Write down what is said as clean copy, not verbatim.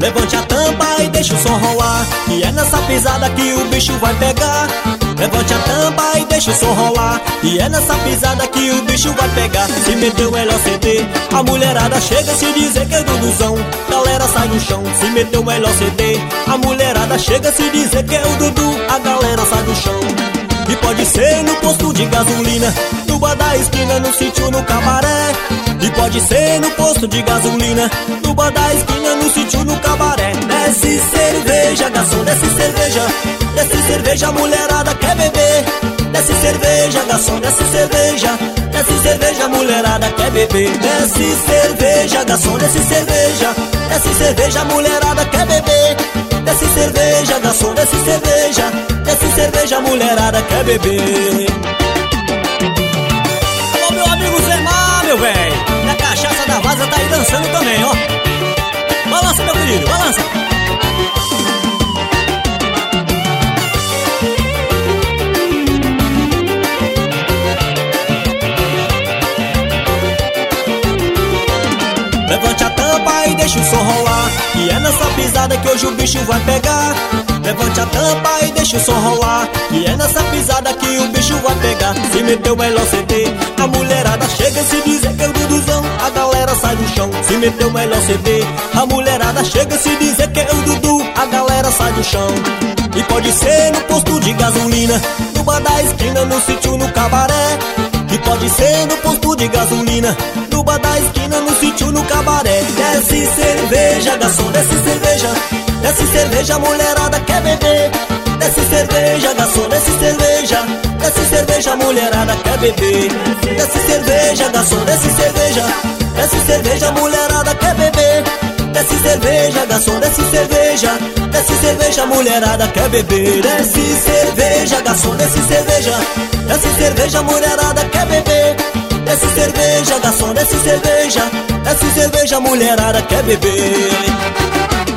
Levante a tampa e deixa o som rolar, e é nessa pisada que o bicho vai pegar. Levante a tampa e deixa o som rolar, e é nessa pisada que o bicho vai pegar. Se meteu o LOCD, a mulherada chega se dizer que é Duduzão. Galera sai do chão, se meteu o LOCD, a mulherada chega se dizer que é o Dudu. A galera sai do chão. E pode ser no posto de gasolina, no bar da esquina, no sítio, no cabaré. E pode ser no posto de gasolina, no bar da esquina, no sítio, no cabaré. Desce cerveja, garçom, desce cerveja. Desce cerveja, a mulherada quer beber. Desce cerveja, garçom, desce cerveja. Desce cerveja, a mulherada quer beber. Desce cerveja, garçom, desce cerveja. Desce cerveja, a mulherada quer beber. Desce cerveja, garçom, desce cerveja. Desce cerveja, a mulherada quer beber. Alô, meu amigo Zemar, meu véi, da cachaça da vaza tá aí dançando também, ó. Balança, meu querido, balança. Levante a tampa e deixa o som rolar, e é nessa pisada que hoje o bicho vai pegar. Levante a tampa e deixa o som rolar, e é nessa pisada que o bicho vai pegar. Se meteu o LOCD, a mulherada chega se dizer que é o Duduzão. A galera sai do chão. Se meteu o LOCD, a mulherada chega se dizer que é o Dudu. A galera sai do chão. E pode ser no posto de gasolina, no bar da esquina, no sítio, no cabaré. E pode ser no posto de gasolina, no bar da esquina, no sítio, no cabaré. Desce cerveja, garçom, desce cerveja. Desce cerveja, a mulherada quer beber. Desce cerveja, garçom, desce cerveja. Desce cerveja, a mulherada quer beber. Desce cerveja, garçom, desce cerveja. Desce cerveja, a mulherada quer beber. Desce cerveja, garçom, desce cerveja. Desce cerveja, a mulherada quer beber. Desce cerveja, garçom, desce cerveja. Desce cerveja, a mulherada quer beber. Desce cerveja, garçom, desce cerveja. Desce cerveja, a mulherada quer beber.